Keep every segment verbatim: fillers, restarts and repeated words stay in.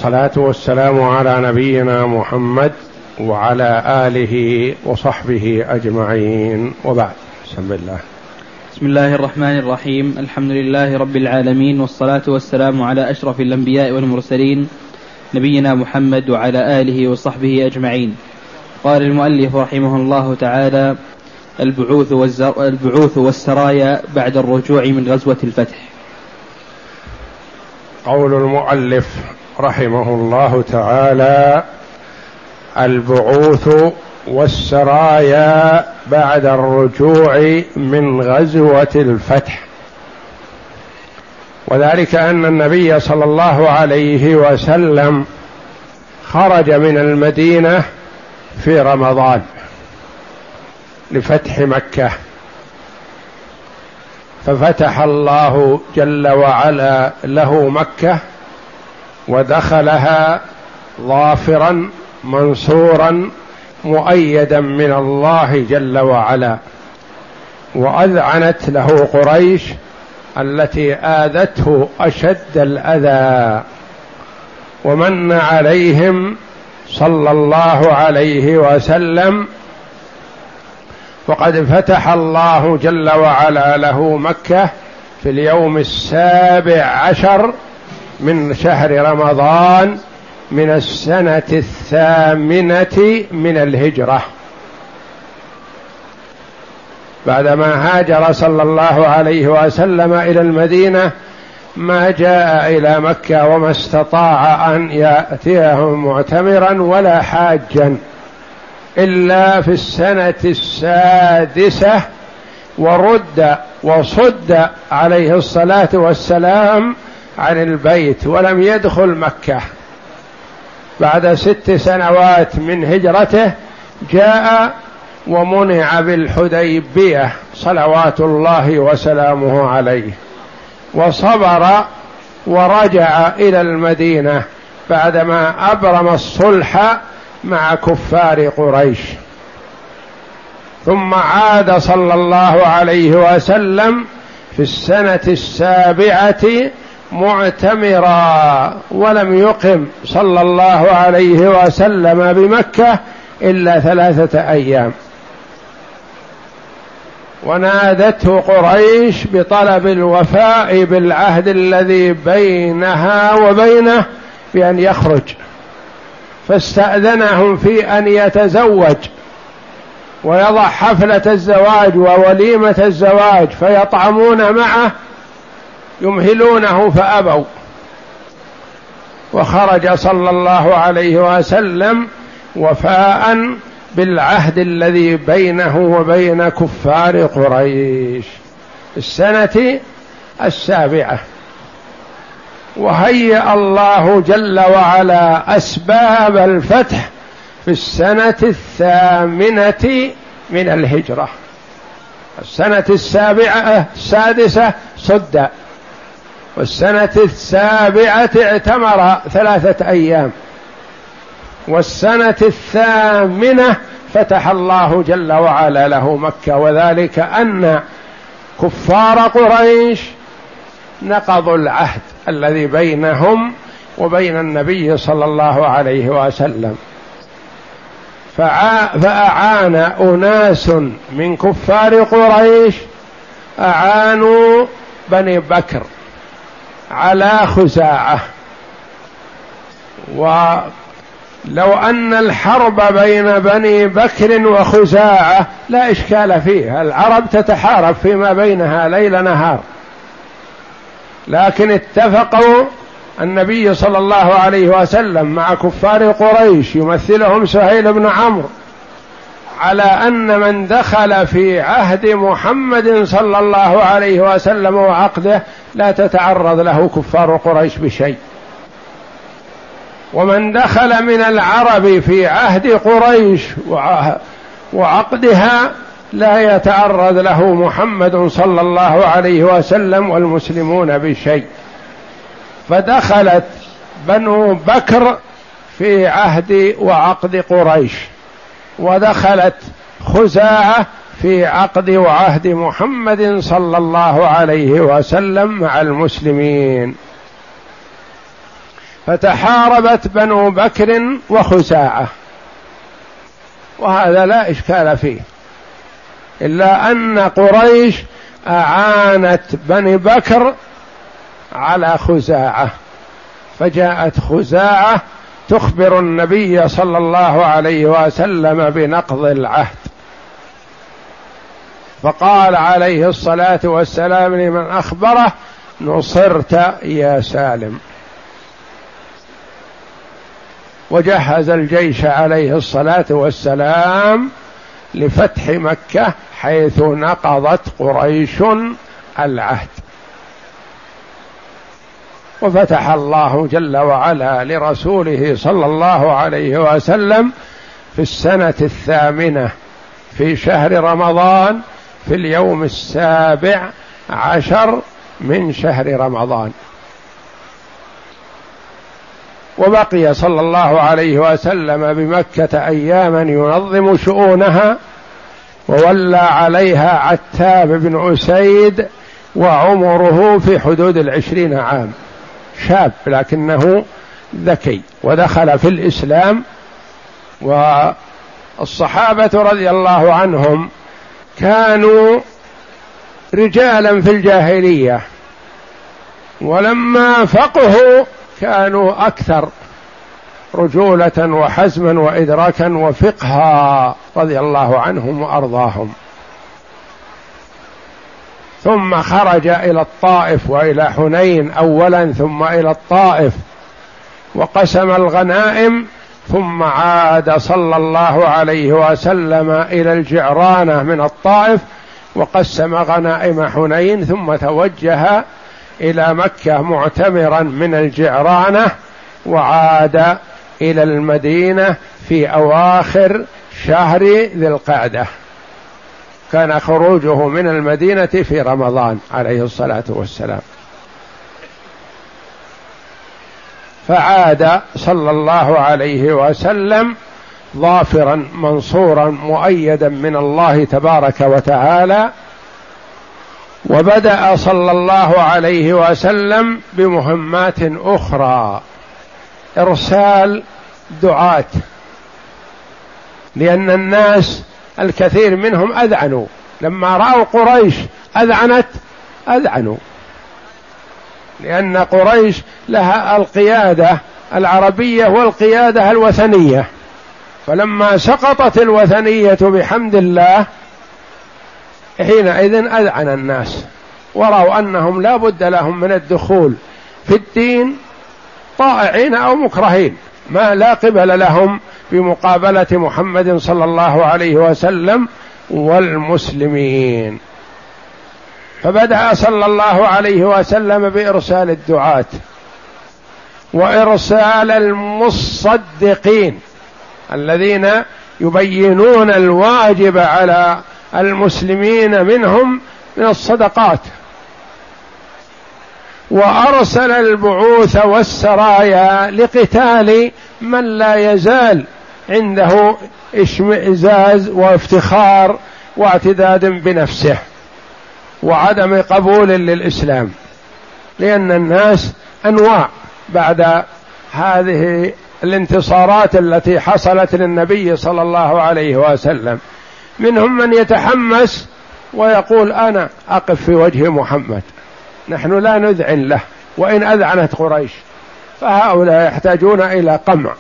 والصلاة والسلام على نبينا محمد وعلى آله وصحبه أجمعين، وبعد. بسم الله بسم الله الرحمن الرحيم. الحمد لله رب العالمين، والصلاة والسلام على أشرف الأنبياء والمرسلين نبينا محمد وعلى آله وصحبه أجمعين. قال المؤلف رحمه الله تعالى: البعوث, البعوث والسرايا بعد الرجوع من غزوة الفتح. قول المؤلف رحمه الله تعالى: البعوث والسرايا بعد الرجوع من غزوة الفتح. وذلك أن النبي صلى الله عليه وسلم خرج من المدينة في رمضان لفتح مكة، ففتح الله جل وعلا له مكة ودخلها ظافرا منصورا مؤيدا من الله جل وعلا، وأذعنت له قريش التي آذته أشد الأذى، ومن عليهم صلى الله عليه وسلم، وقد فتح الله جل وعلا له مكة في اليوم السابع عشر من شهر رمضان من السنة الثامنة من الهجرة، بعدما هاجر صلى الله عليه وسلم إلى المدينة. ما جاء إلى مكة وما استطاع أن يأتيه معتمرا ولا حاجا إلا في السنة السادسة، ورد وصد عليه الصلاة والسلام عن البيت ولم يدخل مكة. بعد ست سنوات من هجرته جاء ومنع بالحديبية صلوات الله وسلامه عليه، وصبر ورجع إلى المدينة بعدما أبرم الصلح مع كفار قريش، ثم عاد صلى الله عليه وسلم في السنة السابعة معتمرا، ولم يقم صلى الله عليه وسلم بمكة إلا ثلاثة أيام، ونادته قريش بطلب الوفاء بالعهد الذي بينها وبينه بأن يخرج، فاستأذنهم في أن يتزوج ويضع حفلة الزواج ووليمة الزواج فيطعمون معه، يمهلونه فأبوا، وخرج صلى الله عليه وسلم وفاء بالعهد الذي بينه وبين كفار قريش السنة السابعة. وهيأ الله جل وعلا أسباب الفتح في السنة الثامنة من الهجرة. السنة السابعة السادسة صد، والسنة السابعة اعتمر ثلاثة أيام، والسنة الثامنة فتح الله جل وعلا له مكة. وذلك أن كفار قريش نقضوا العهد الذي بينهم وبين النبي صلى الله عليه وسلم، فأعان أناس من كفار قريش أعانوا بني بكر على خزاعة. ولو أن الحرب بين بني بكر وخزاعة لا إشكال فيها، العرب تتحارب فيما بينها ليل نهار، لكن اتفقوا النبي صلى الله عليه وسلم مع كفار قريش يمثلهم سهيل بن عمرو على أن من دخل في عهد محمد صلى الله عليه وسلم وعقده لا تتعرض له كفار قريش بشيء، ومن دخل من العرب في عهد قريش وعقدها لا يتعرض له محمد صلى الله عليه وسلم والمسلمون بشيء. فدخلت بنو بكر في عهد وعقد قريش، ودخلت خزاعة في عقد وعهد محمد صلى الله عليه وسلم مع المسلمين. فتحاربت بنو بكر وخزاعة، وهذا لا إشكال فيه، إلا أن قريش أعانت بني بكر على خزاعة، فجاءت خزاعة تخبر النبي صلى الله عليه وسلم بنقض العهد، فقال عليه الصلاة والسلام لمن أخبره: نصرت يا سالم. وجهز الجيش عليه الصلاة والسلام لفتح مكة، حيث نقضت قريش العهد، وفتح الله جل وعلا لرسوله صلى الله عليه وسلم في السنة الثامنة في شهر رمضان في اليوم السابع عشر من شهر رمضان. وبقي صلى الله عليه وسلم بمكة أياما ينظم شؤونها، وولى عليها عتاب بن أسيد، وعمره في حدود العشرين عام، شاب لكنه ذكي ودخل في الإسلام. والصحابة رضي الله عنهم كانوا رجالا في الجاهلية، ولما فقهوا كانوا أكثر رجولة وحزما وإدراكا وفقها رضي الله عنهم وأرضاهم. ثم خرج إلى الطائف وإلى حنين أولا، ثم إلى الطائف وقسم الغنائم، ثم عاد صلى الله عليه وسلم إلى الجعرانة من الطائف وقسم غنائم حنين، ثم توجه إلى مكة معتمرا من الجعرانة، وعاد إلى المدينة في أواخر شهر ذي القعدة. كان خروجه من المدينة في رمضان عليه الصلاة والسلام، فعاد صلى الله عليه وسلم ظافرا منصورا مؤيدا من الله تبارك وتعالى. وبدأ صلى الله عليه وسلم بمهمات أخرى، إرسال دعاة، لأن الناس الكثير منهم أذعنوا لما رأوا قريش أذعنت أذعنوا، لأن قريش لها القيادة العربية والقيادة الوثنية، فلما سقطت الوثنية بحمد الله حينئذ أذعن الناس، ورأوا أنهم لا بد لهم من الدخول في الدين طائعين أو مكرهين، ما لا قبل لهم بمقابلة محمد صلى الله عليه وسلم والمسلمين. فبدأ صلى الله عليه وسلم بإرسال الدعاة وإرسال المصدقين الذين يبينون الواجب على المسلمين منهم من الصدقات، وأرسل البعوث والسرايا لقتال من لا يزال عنده اشمئزاز وافتخار واعتداد بنفسه وعدم قبول للإسلام، لأن الناس أنواع بعد هذه الانتصارات التي حصلت للنبي صلى الله عليه وسلم. منهم من يتحمس ويقول أنا أقف في وجه محمد، نحن لا نذعن له وإن أذعنت قريش، فهؤلاء يحتاجون إلى قمع.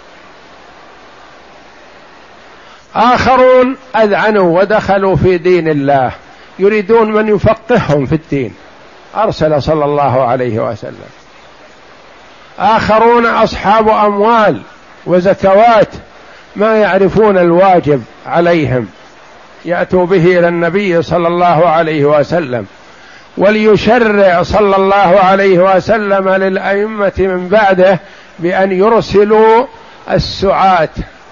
آخرون أذعنوا ودخلوا في دين الله يريدون من يفقههم في الدين، أرسل صلى الله عليه وسلم. آخرون أصحاب أموال وزكوات ما يعرفون الواجب عليهم، يأتوا به إلى النبي صلى الله عليه وسلم، وليشرع صلى الله عليه وسلم للأئمة من بعده بأن يرسلوا السعاة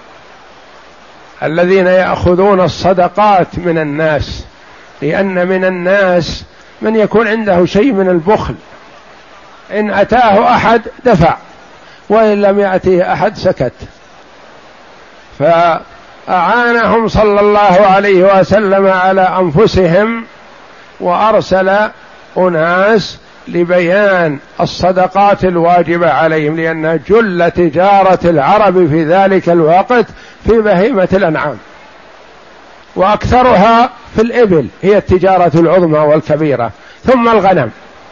الذين يأخذون الصدقات من الناس، لأن من الناس من يكون عنده شيء من البخل، إن أتاه أحد دفع وإن لم يأتيه أحد سكت. فأعانهم صلى الله عليه وسلم على أنفسهم، وأرسل أناس لبيان الصدقات الواجبة عليهم، لأن جل تجارة العرب في ذلك الوقت في بهيمة الأنعام، وأكثرها في الإبل، هي التجارة العظمى والكبيرة، ثم الغنم،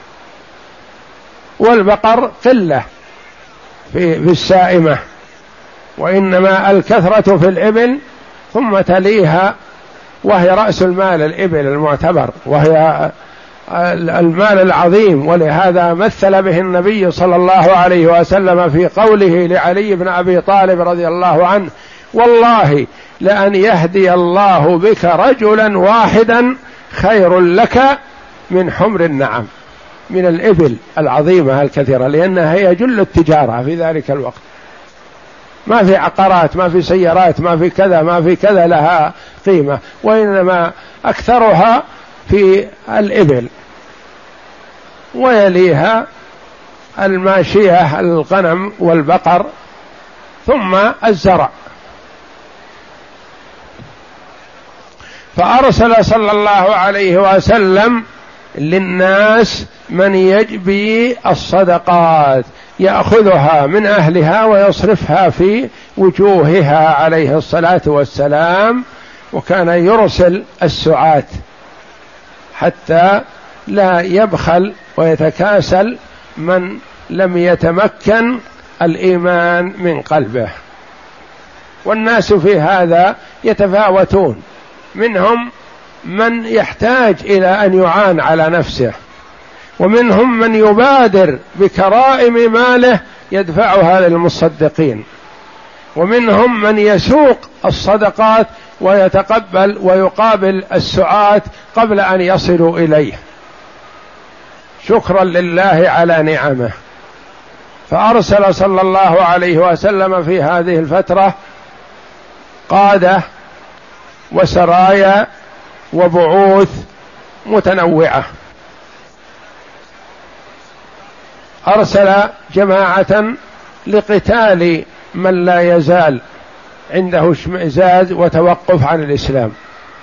والبقر قلة في, في السائمة، وإنما الكثرة في الإبل، ثم تليها وهي رأس المال الإبل المعتبر، وهي المال العظيم. ولهذا مثل به النبي صلى الله عليه وسلم في قوله لعلي بن أبي طالب رضي الله عنه: والله لأن يهدي الله بك رجلا واحدا خير لك من حمر النعم، من الإبل العظيمة الكثيرة، لأنها هي جل التجارة في ذلك الوقت، ما في عقارات، ما في سيارات، ما في كذا، ما في كذا لها قيمة، وإنما أكثرها في الإبل، ويليها الماشية الغنم والبقر، ثم الزرع. فأرسل صلى الله عليه وسلم للناس من يجبي الصدقات، يأخذها من أهلها ويصرفها في وجوهها عليه الصلاة والسلام، وكان يرسل السعاة حتى لا يبخل ويتكاسل من لم يتمكن الإيمان من قلبه. والناس في هذا يتفاوتون، منهم من يحتاج إلى أن يعان على نفسه، ومنهم من يبادر بكرائم ماله يدفعها للمصدقين، ومنهم من يسوق الصدقات ويتقبل ويقابل السعاة قبل أن يصلوا إليه شكرا لله على نعمه. فأرسل صلى الله عليه وسلم في هذه الفترة قادة وسرايا وبعوث متنوعة. أرسل جماعة لقتال من لا يزال عنده اشمئزاز وتوقف عن الإسلام،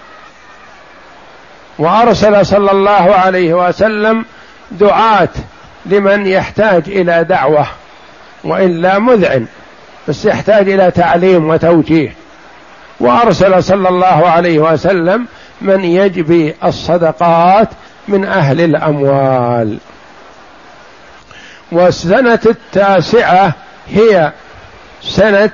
وأرسل صلى الله عليه وسلم دعاة لمن يحتاج إلى دعوة، وإلا مذعن بس يحتاج إلى تعليم وتوجيه، وأرسل صلى الله عليه وسلم من يجبي الصدقات من أهل الأموال. والسنة التاسعة هي سنة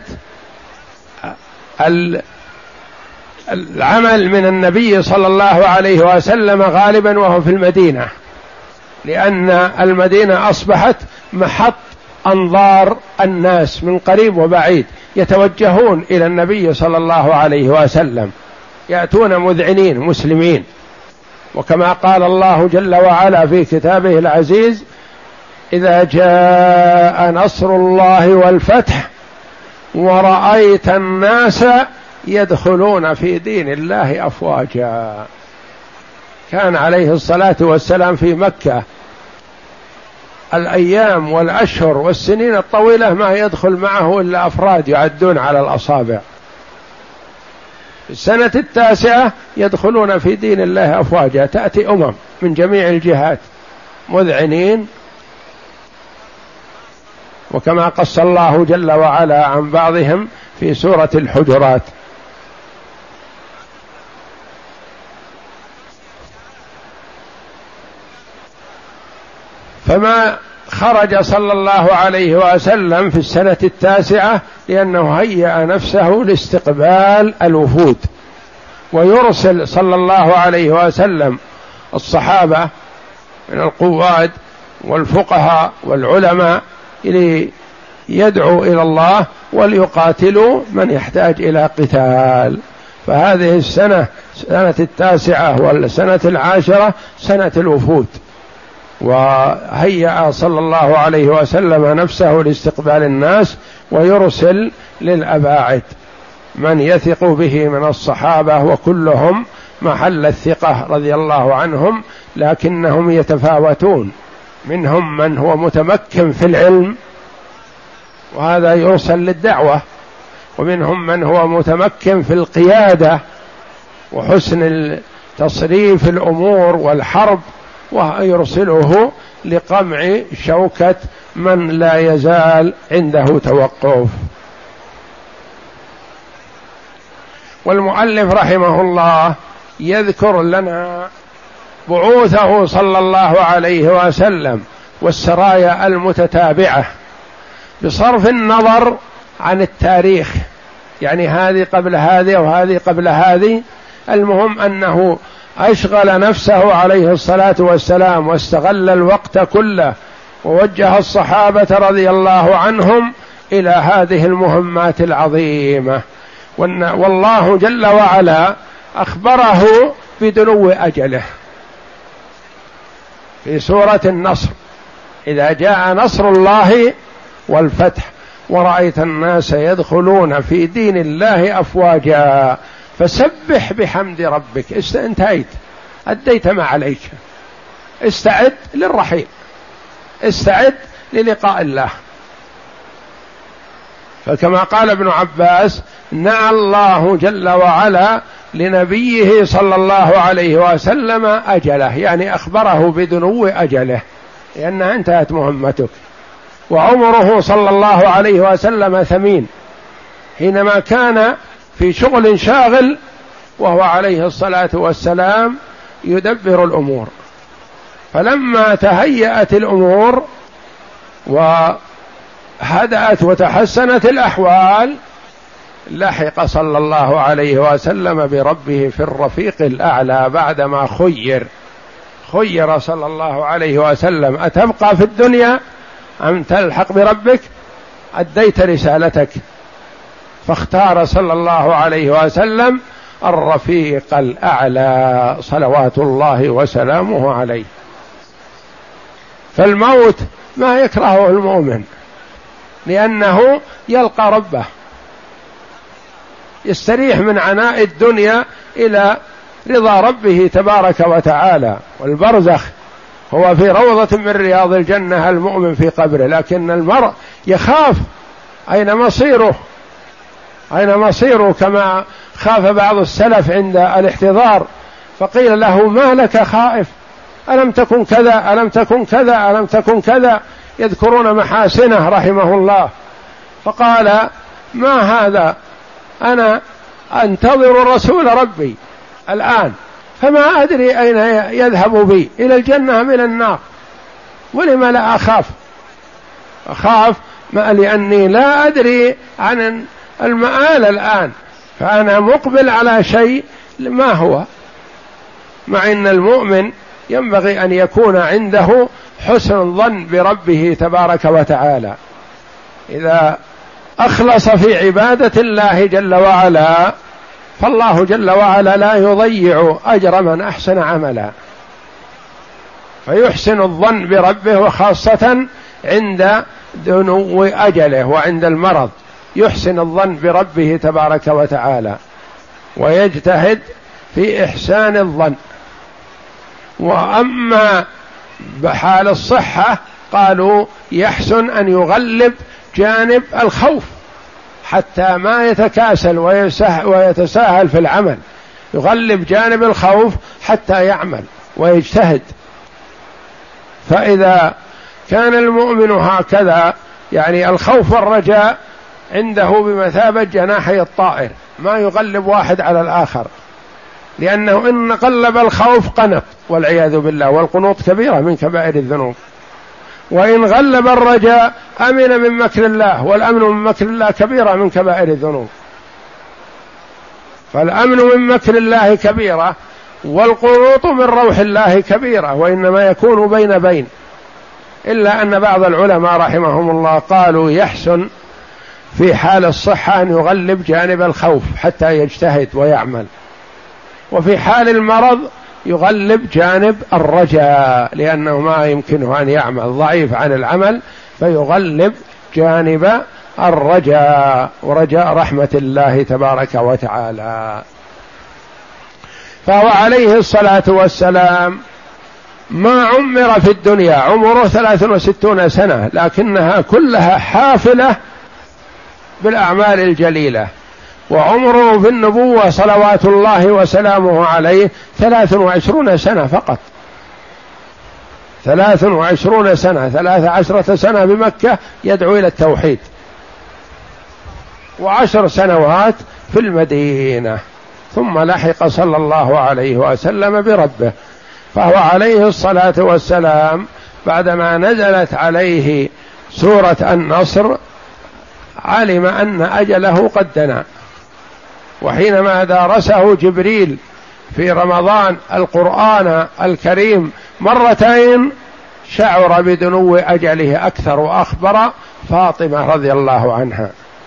العمل من النبي صلى الله عليه وسلم غالبا وهو في المدينة، لأن المدينة أصبحت محط أنظار الناس من قريب وبعيد، يتوجهون إلى النبي صلى الله عليه وسلم، يأتون مذعنين مسلمين. وكما قال الله جل وعلا في كتابه العزيز: إذا جاء نصر الله والفتح ورأيت الناس يدخلون في دين الله أفواجا. كان عليه الصلاة والسلام في مكة الأيام والأشهر والسنين الطويلة ما يدخل معه إلا أفراد يعدون على الأصابع. في السنة التاسعة يدخلون في دين الله أفواجا، تأتي أمم من جميع الجهات مذعنين، وكما قص الله جل وعلا عن بعضهم في سورة الحجرات. فما خرج صلى الله عليه وسلم في السنة التاسعة لأنه هيأ نفسه لاستقبال الوفود، ويرسل صلى الله عليه وسلم الصحابة من القواد والفقهاء والعلماء ليدعوا إلى الله وليقاتلوا من يحتاج إلى قتال. فهذه السنة سنة التاسعة والسنة العاشرة سنة الوفود، وهيأ صلى الله عليه وسلم نفسه لاستقبال الناس، ويرسل للأباعد من يثق به من الصحابة، وكلهم محل الثقة رضي الله عنهم، لكنهم يتفاوتون، منهم من هو متمكن في العلم وهذا يرسل للدعوة، ومنهم من هو متمكن في القيادة وحسن تصريف الأمور والحرب ويرسله لقمع شوكة من لا يزال عنده توقف. والمؤلف رحمه الله يذكر لنا بعوثه صلى الله عليه وسلم والسرايا المتتابعة بصرف النظر عن التاريخ، يعني هذه قبل هذه وهذه قبل هذه، المهم أنه أشغل نفسه عليه الصلاة والسلام واستغل الوقت كله ووجه الصحابة رضي الله عنهم إلى هذه المهمات العظيمة. والله جل وعلا أخبره بدنو أجله في سورة النصر: إذا جاء نصر الله والفتح ورأيت الناس يدخلون في دين الله أفواجا فسبح بحمد ربك. انتهيت، أديت ما عليك، استعد للرحيل، استعد للقاء الله. فكما قال ابن عباس: نعى الله جل وعلا لنبيه صلى الله عليه وسلم أجله، يعني أخبره بدنو أجله لأنها انتهت مهمتك. وعمره صلى الله عليه وسلم ثمين حينما كان في شغل شاغل وهو عليه الصلاة والسلام يدبر الأمور. فلما تهيأت الأمور وهدأت وتحسنت الأحوال لحق صلى الله عليه وسلم بربه في الرفيق الأعلى بعدما خير خير صلى الله عليه وسلم: أتبقى في الدنيا أم تلحق بربك؟ أديت رسالتك. فاختار صلى الله عليه وسلم الرفيق الأعلى صلوات الله وسلامه عليه. فالموت ما يكرهه المؤمن لأنه يلقى ربه، يستريح من عناء الدنيا إلى رضا ربه تبارك وتعالى. والبرزخ هو في روضة من رياض الجنة المؤمن في قبره، لكن المرء يخاف أين مصيره، أين مصيره كما خاف بعض السلف عند الاحتضار فقيل له: ما لك خائف؟ ألم تكن كذا ألم تكن كذا ألم تكن كذا، يذكرون محاسنه رحمه الله. فقال: ما هذا، أنا أنتظر رسول ربي الآن فما أدري أين يذهب بي، إلى الجنة أم إلى النار، ولما لا أخاف؟ أخاف ما لأني لا أدري عن المآل الآن، فأنا مقبل على شيء ما هو. مع أن المؤمن ينبغي أن يكون عنده حسن الظن بربه تبارك وتعالى، إذا أخلص في عبادة الله جل وعلا فالله جل وعلا لا يضيع أجر من أحسن عملا، فيحسن الظن بربه، وخاصة عند دنو أجله وعند المرض يحسن الظن بربه تبارك وتعالى ويجتهد في إحسان الظن. وأما بحال الصحة قالوا يحسن أن يغلب جانب الخوف حتى ما يتكاسل ويتساهل في العمل، يغلب جانب الخوف حتى يعمل ويجتهد. فإذا كان المؤمن هكذا، يعني الخوف والرجاء عنده بمثابة جناحي الطائر، ما يغلب واحد على الآخر، لأنه إن قلب الخوف قنط والعياذ بالله، والقنوط كبيرة من كبائر الذنوب. وإن غلب الرجاء أمن من مكر الله، والأمن من مكر الله كبيرة من كبائر الذنوب. فالأمن من مكر الله كبيرة، والقنوط من روح الله كبيرة، وإنما يكون بين بين. إلا أن بعض العلماء رحمهم الله قالوا يحسن في حال الصحة أن يغلب جانب الخوف حتى يجتهد ويعمل، وفي حال المرض يغلب جانب الرجاء لأنه ما يمكنه أن يعمل، ضعيف عن العمل، فيغلب جانب الرجاء ورجاء رحمة الله تبارك وتعالى. فهو عليه الصلاة والسلام ما عمر في الدنيا، عمره ثلاث وستون سنة، لكنها كلها حافلة بالأعمال الجليلة. وعمره في النبوة صلوات الله وسلامه عليه ثلاث وعشرون سنة فقط، ثلاث وعشرون سنة، ثلاث عشرة سنة بمكة يدعو إلى التوحيد، وعشر سنوات في المدينة، ثم لحق صلى الله عليه وسلم بربه. فهو عليه الصلاة والسلام بعدما نزلت عليه سورة النصر علم أن أجله قد دنا، وحينما دارسه جبريل في رمضان القرآن الكريم مرتين شعر بدنو أجله أكثر، وأخبر فاطمة رضي الله عنها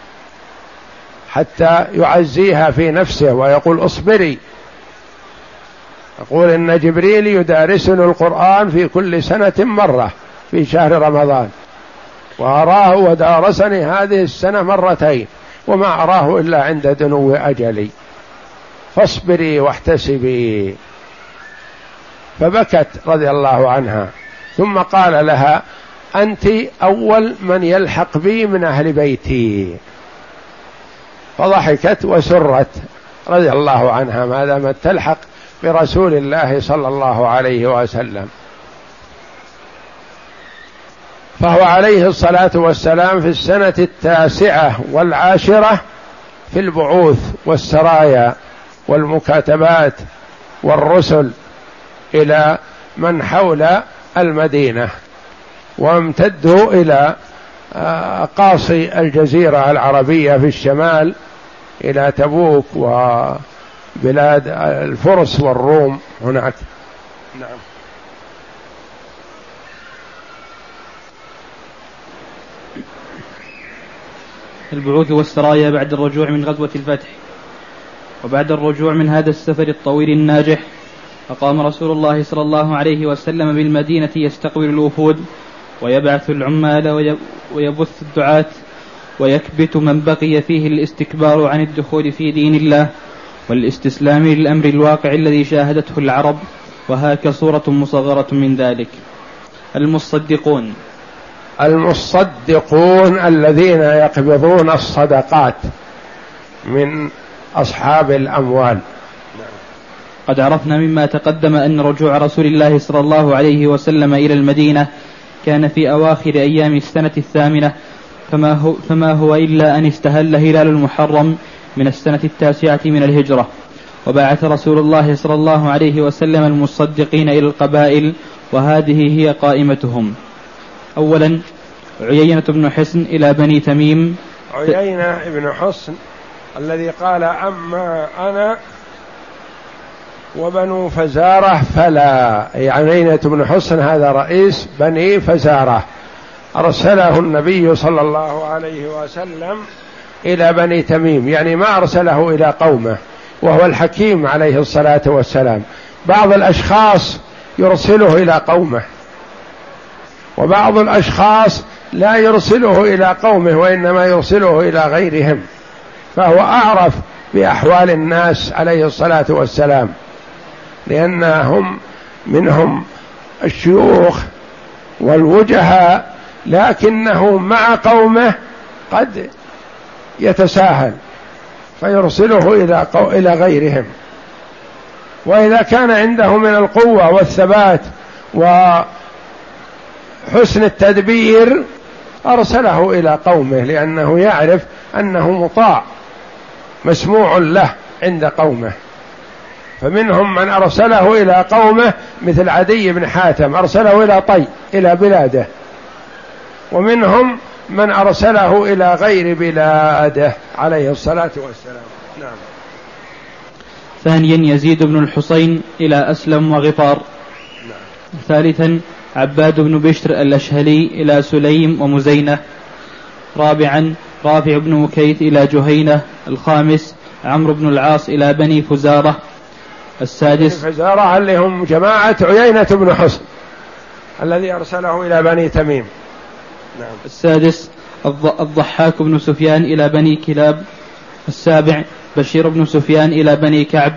حتى يعزيها في نفسه ويقول اصبري، يقول إن جبريل يدارسني القرآن في كل سنة مرة في شهر رمضان، وأراه ودارسني هذه السنة مرتين، وما أراه إلا عند دنو أجلي، فاصبري واحتسبي. فبكت رضي الله عنها، ثم قال لها أنت أول من يلحق بي من أهل بيتي، فضحكت وسرت رضي الله عنها ما دامت تلحق برسول الله صلى الله عليه وسلم. فهو عليه الصلاة والسلام في السنة التاسعة والعاشرة في البعوث والسرايا والمكاتبات والرسل إلى من حول المدينة، وامتدوا إلى قاصي الجزيرة العربية في الشمال إلى تبوك وبلاد الفرس والروم هناك. نعم. البعوث والسرايا بعد الرجوع من غزوة الفتح. وبعد الرجوع من هذا السفر الطويل الناجح، فقام رسول الله صلى الله عليه وسلم بالمدينة يستقبل الوفود ويبعث العمال ويبث الدعاة، ويكبت من بقي فيه الاستكبار عن الدخول في دين الله والاستسلام للأمر الواقع الذي شاهدته العرب. وهاك صورة مصغرة من ذلك. المصدقون المصدقون الذين يقبضون الصدقات من أصحاب الأموال. قد عرفنا مما تقدم أن رجوع رسول الله صلى الله عليه وسلم إلى المدينة كان في أواخر أيام السنة الثامنة، فما هو, فما هو إلا أن استهل هلال المحرم من السنة التاسعة من الهجرة. وبعث رسول الله صلى الله عليه وسلم المصدقين إلى القبائل، وهذه هي قائمتهم. أولا عيينة بن حصن إلى بني تميم. عيينة بن حصن الذي قال أما أنا وبنو فزارة فلا، يعني عيينة بن حصن هذا رئيس بني فزارة، أرسله النبي صلى الله عليه وسلم إلى بني تميم، يعني ما أرسله إلى قومه، وهو الحكيم عليه الصلاة والسلام. بعض الأشخاص يرسله إلى قومه، وبعض الأشخاص لا يرسله إلى قومه وإنما يرسله إلى غيرهم، فهو أعرف بأحوال الناس عليه الصلاة والسلام، لأنهم منهم الشيوخ والوجهاء، لكنه مع قومه قد يتساهل فيرسله إلى إلى غيرهم. وإذا كان عنده من القوة والثبات وحسن التدبير أرسله إلى قومه، لأنه يعرف أنه مطاع مسموع له عند قومه. فمنهم من أرسله إلى قومه مثل عدي بن حاتم أرسله إلى طي إلى بلاده، ومنهم من أرسله إلى غير بلاده عليه الصلاة والسلام. نعم. ثانيا يزيد بن الحسين إلى أسلم وغفار. نعم. ثالثا عباد بن بشر الأشهلي إلى سليم ومزينة. رابعا رافع بن مكيت إلى جهينة. الخامس عمرو بن العاص إلى بني فزارة. السادس فزارة اللي هم جماعة عيينة بن حصن الذي أرسله إلى بني تميم. نعم. السادس الضحاك بن سفيان إلى بني كلاب. السابع بشير بن سفيان إلى بني كعب.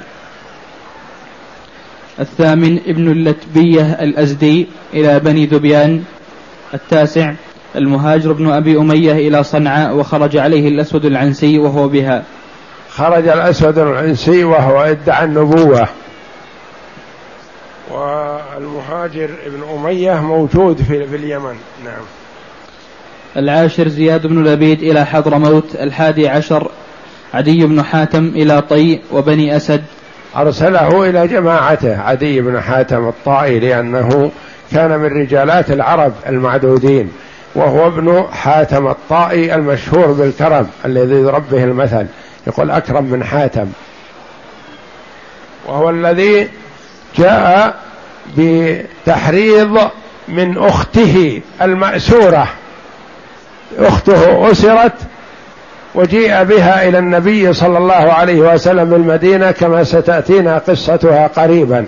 الثامن ابن اللتبية الأزدي إلى بني ذبيان. التاسع المهاجر بن أبي أمية إلى صنعاء، وخرج عليه الأسود العنسي وهو بها. خرج الأسود العنسي وهو ادعى النبوة والمهاجر ابن أمية موجود في, في اليمن. نعم. العاشر زياد بن لبيد إلى حضرموت. الحادي عشر عدي بن حاتم إلى طي وبني أسد، أرسله إلى جماعته عدي بن حاتم الطائي لأنه كان من رجالات العرب المعدودين، وهو ابن حاتم الطائي المشهور بالكرم الذي يضرب به المثل، يقول أكرم من حاتم، وهو الذي جاء بتحريض من أخته المأسورة، أخته أسرت وجيء بها إلى النبي صلى الله عليه وسلم بالمدينة كما ستأتينا قصتها قريبا،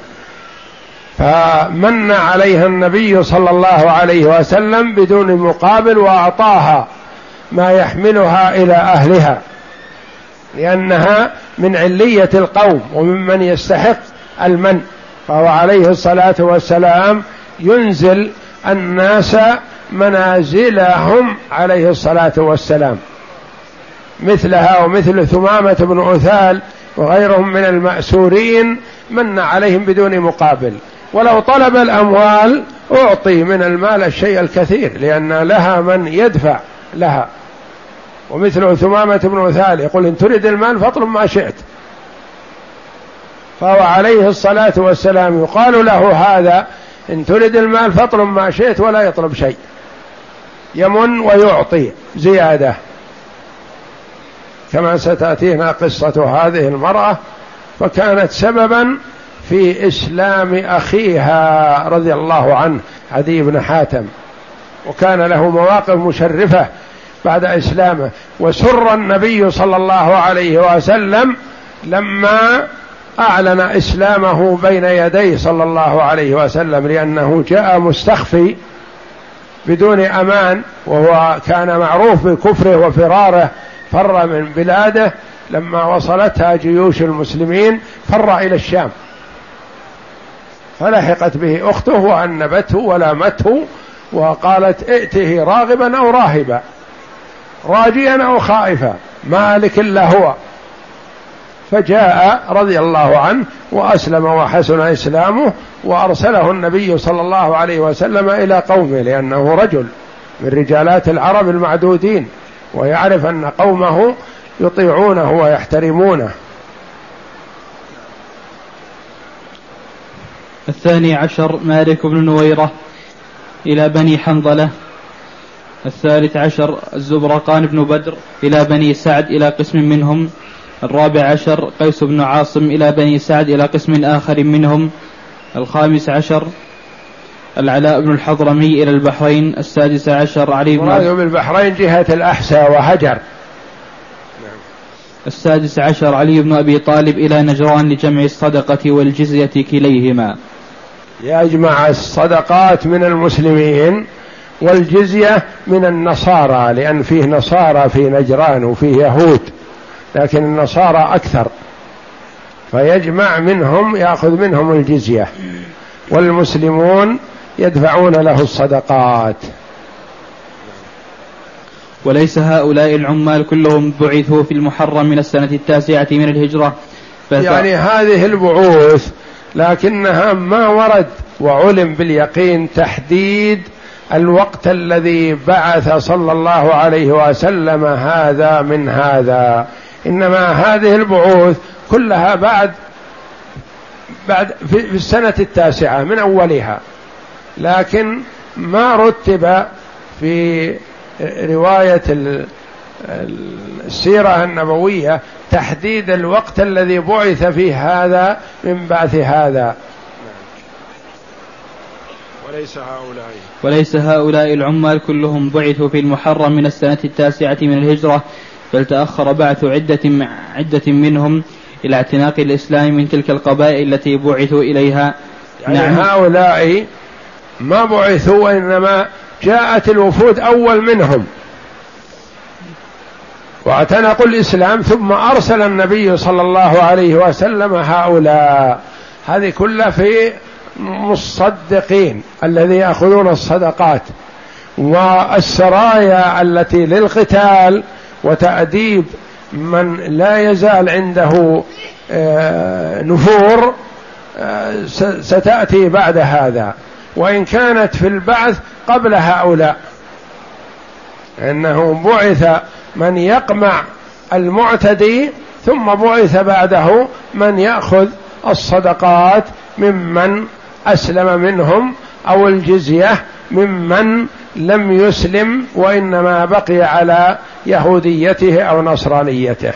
فمن عليها النبي صلى الله عليه وسلم بدون مقابل وأعطاها ما يحملها إلى أهلها، لأنها من علية القوم وممن يستحق المن، فهو عليه الصلاة والسلام ينزل الناس منازلهم عليه الصلاة والسلام، مثلها ومثل ثمامة بن أثال وغيرهم من المأسورين من عليهم بدون مقابل، ولو طلب الأموال أعطي من المال الشيء الكثير لأن لها من يدفع لها، ومثل ثمامة بن أثال يقول إن تريد المال فاطلب ما شئت، فهو عليه الصلاة والسلام يقال له هذا إن تريد المال فاطلب ما شئت ولا يطلب شيء، يمن ويعطي زيادة، كما ستأتينا قصة هذه المرأة، فكانت سببا في إسلام أخيها رضي الله عنه عدي بن حاتم، وكان له مواقف مشرفة بعد إسلامه، وسر النبي صلى الله عليه وسلم لما أعلن إسلامه بين يديه صلى الله عليه وسلم، لأنه جاء مستخفي بدون أمان، وهو كان معروف بكفره وفراره، فر من بلاده لما وصلتها جيوش المسلمين، فر إلى الشام، فلحقت به أخته وأنبته ولامته وقالت ائته راغبا أو راهبا، راجيا أو خائفا، مالك إلا هو، فجاء رضي الله عنه وأسلم وحسن إسلامه، وأرسله النبي صلى الله عليه وسلم إلى قومه، لأنه رجل من رجالات العرب المعدودين، ويعرف أن قومه يطيعونه ويحترمونه. الثاني عشر مالك بن نويرة إلى بني حنظلة. الثالث عشر الزبرقان بن بدر إلى بني سعد إلى قسم منهم. الرابع عشر قيس بن عاصم إلى بني سعد إلى قسم آخر منهم. الخامس عشر العلاء بن الحضرمي إلى البحرين. السادس عشر علي بن مراد بالبحرين جهة الأحساء وهجر. السادس عشر علي بن أبي طالب إلى نجران لجمع الصدقة والجزية كليهما، يجمع الصدقات من المسلمين والجزية من النصارى، لأن فيه نصارى في نجران وفيه يهود، لكن النصارى أكثر، فيجمع منهم يأخذ منهم الجزية، والمسلمون يدفعون له الصدقات. وليس هؤلاء العمال كلهم بعثوا في المحرم من السنة التاسعة من الهجرة، يعني هذه البعوث لكنها ما ورد وعلم باليقين تحديد الوقت الذي بعث صلى الله عليه وسلم هذا من هذا، إنما هذه البعوث كلها بعد بعد في السنة التاسعة من أولها، لكن ما رتب في رواية السيرة النبوية تحديد الوقت الذي بعث فيه هذا من بعث هذا. وليس هؤلاء وليس هؤلاء العمال كلهم بعثوا في المحرم من السنة التاسعة من الهجرة، بل تأخر بعث عدة عدة منهم إلى اعتناق الإسلام من تلك القبائل التي بعثوا إليها. يعني نعم. هؤلاء ما بعثوا وإنما جاءت الوفود أول منهم واعتنقوا الإسلام، ثم أرسل النبي صلى الله عليه وسلم هؤلاء. هذه كلها في مصدقين الذي يأخذون الصدقات، والسرايا التي للقتال وتأديب من لا يزال عنده نفور ستأتي بعد هذا، وإن كانت في البعث قبل هؤلاء، إنه بعث من يقمع المعتدي ثم بعث بعده من يأخذ الصدقات ممن أسلم منهم أو الجزية ممن لم يسلم وإنما بقي على يهوديته أو نصرانيته.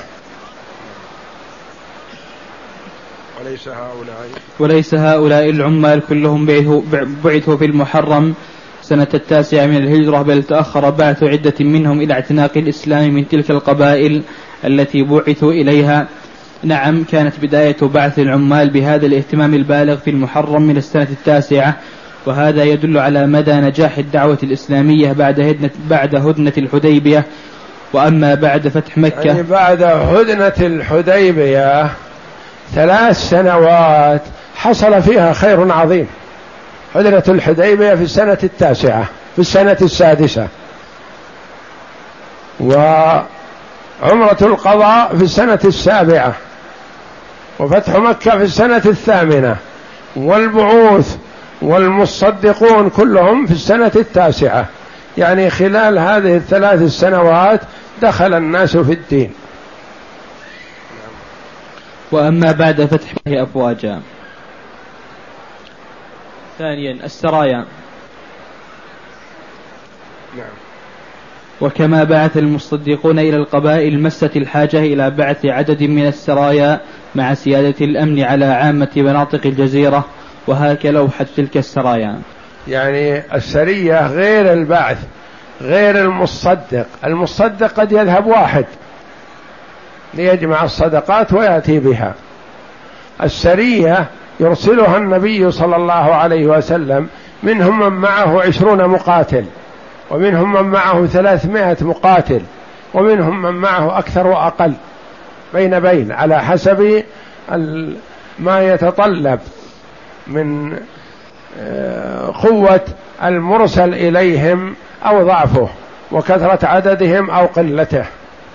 وليس هؤلاء وليس هؤلاء العمال كلهم بعثوا في المحرم سنة التاسعة من الهجرة، بل تأخر بعث عدة منهم إلى اعتناق الإسلام من تلك القبائل التي بعثوا إليها. نعم، كانت بداية بعث العمال بهذا الاهتمام البالغ في المحرم من السنة التاسعة، وهذا يدل على مدى نجاح الدعوة الإسلامية بعد هدنة, بعد هدنة الحديبية. وأما بعد فتح مكة، يعني بعد هدنة الحديبية ثلاث سنوات حصل فيها خير عظيم. هدنة الحديبية في السنة التاسعة في السنة السادسة، وعمرة القضاء في السنة السابعة، وفتح مكة في السنة الثامنة، والبعوث والمصدقون كلهم في السنة التاسعة. يعني خلال هذه الثلاث السنوات دخل الناس في الدين. وأما بعد فتح مكة أفواجا. ثانيا السرايا. نعم. وكما بعث المصدقون إلى القبائل مست الحاجة إلى بعث عدد من السرايا مع سيادة الأمن على عامة مناطق الجزيرة، وهكذا لوحة تلك السرايا. يعني السرية غير البعث، غير المصدق. المصدق قد يذهب واحد ليجمع الصدقات ويأتي بها. السرية يرسلها النبي صلى الله عليه وسلم، منهم من معه عشرون مقاتل، ومنهم من معه ثلاثمائة مقاتل، ومنهم من معه أكثر وأقل، بين بين على حسب ما يتطلب من قوة المرسل إليهم أو ضعفه وكثرة عددهم أو قلته.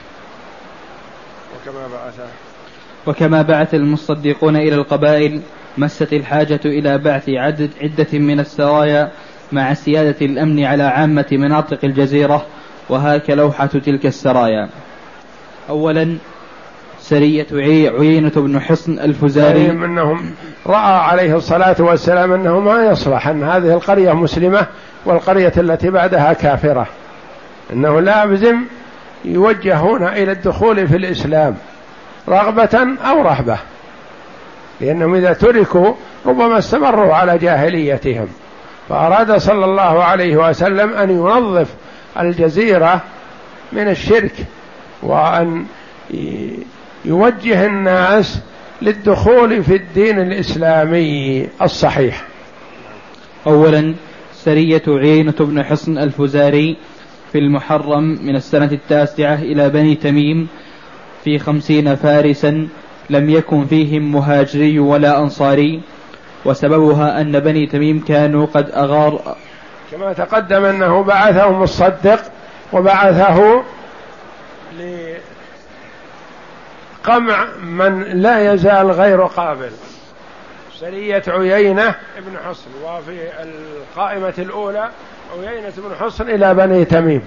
وكما بعث وكما بعث المصدقون إلى القبائل مست الحاجة إلى بعث عدد عدة من السرايا مع سيادة الأمن على عامة مناطق الجزيرة، وهكذا لوحة تلك السرايا. أولا سرية عيينة بن حصن الفزاري، منهم رأى عليه الصلاة والسلام أنه ما يصلح أن هذه القرية مسلمة والقرية التي بعدها كافرة، أنه لازم يوجهون إلى الدخول في الإسلام رغبة أو رهبة، لأنهم إذا تركوا ربما استمروا على جاهليتهم. فأراد صلى الله عليه وسلم أن ينظف الجزيرة من الشرك، وأن يوجه الناس للدخول في الدين الإسلامي الصحيح. أولا سرية عيينة بن حصن الفزاري في المحرم من السنة التاسعة إلى بني تميم في خمسين فارسا، لم يكن فيهم مهاجري ولا أنصاري، وسببها أن بني تميم كانوا قد أغار، كما تقدم أنه بعثه مصدق وبعثه لقمع من لا يزال غير قابل. سرية عيينة ابن حصن، وفي القائمة الأولى عيينة بن حصن إلى بني تميم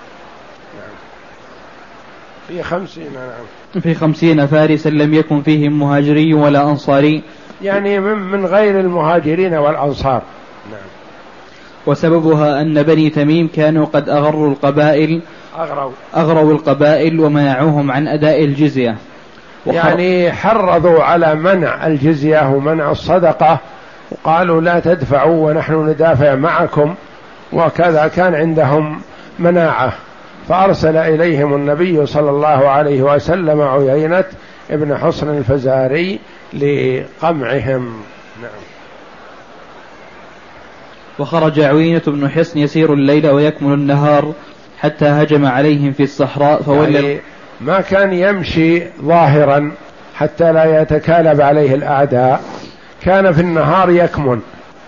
في خمسين نعم في خمسين فارسا لم يكن فيهم مهاجري ولا أنصاري، يعني من, من غير المهاجرين والأنصار. نعم. وسببها أن بني تميم كانوا قد أغروا القبائل أغروا, أغروا القبائل ومنعوهم عن أداء الجزية، يعني حرضوا على منع الجزية ومنع الصدقة، وقالوا لا تدفعوا ونحن ندافع معكم، وكذا كان عندهم مناعة. فأرسل إليهم النبي صلى الله عليه وسلم عيينة ابن حصن الفزاري لقمعهم. نعم. وخرج عيينة بن حصن يسير الليل ويكمل النهار حتى هجم عليهم في الصحراء فولى، يعني ما كان يمشي ظاهرا حتى لا يتكالب عليه الأعداء، كان في النهار يكمن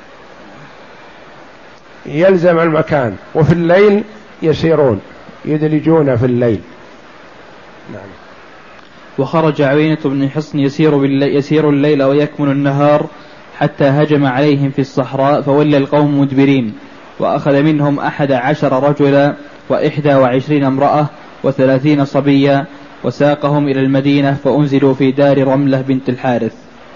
يلزم المكان، وفي الليل يسيرون يدلجون في الليل. نعم. وخرج عيينة بن حصن يسير, يسير الليل ويكمن النهار حتى هجم عليهم في الصحراء فولى القوم مدبرين، وأخذ منهم أحد عشر رجلا وإحدى وعشرين امرأة وثلاثين صبيا، وساقهم إلى المدينة فأنزلوا في دار رملة بنت الحارث.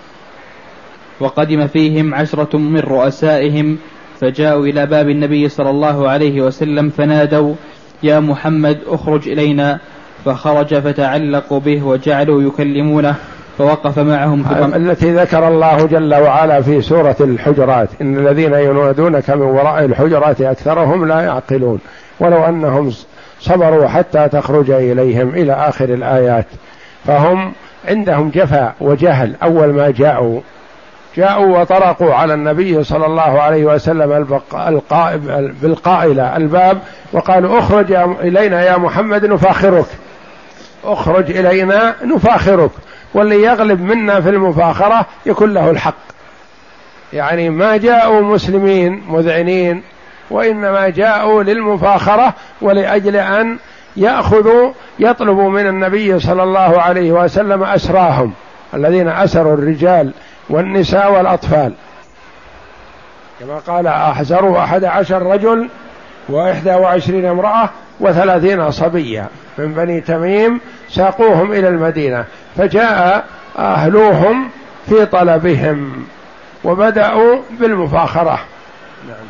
وقدم فيهم عشرة من رؤسائهم فجاءوا إلى باب النبي صلى الله عليه وسلم فنادوا: يا محمد اخرج إلينا، فخرج فتعلقوا به وجعلوا يكلمونه فوقف معهم. التي ذكر الله جل وعلا في سورة الحجرات: إن الذين ينادونك من وراء الحجرات أكثرهم لا يعقلون ولو أنهم صبروا حتى تخرج إليهم إلى آخر الآيات. فهم عندهم جفاء وجهل. أول ما جاءوا جاءوا وطرقوا على النبي صلى الله عليه وسلم بالقائلة الباب وقالوا: اخرج إلينا يا محمد نفاخرك، اخرج إلينا نفاخرك. واللي يغلب منا في المفاخرة يكون له الحق. يعني ما جاءوا مسلمين مذعنين، وإنما جاءوا للمفاخرة ولأجل أن يأخذوا يطلبوا من النبي صلى الله عليه وسلم أسراهم الذين أسروا الرجال والنساء والأطفال، كما قال: أحزروا أحد عشر رجل وإحدى وعشرين امرأة وثلاثين صبيا من بني تميم، ساقوهم إلى المدينة، فجاء أهلوهم في طلبهم وبدأوا بالمفاخرة. نعم.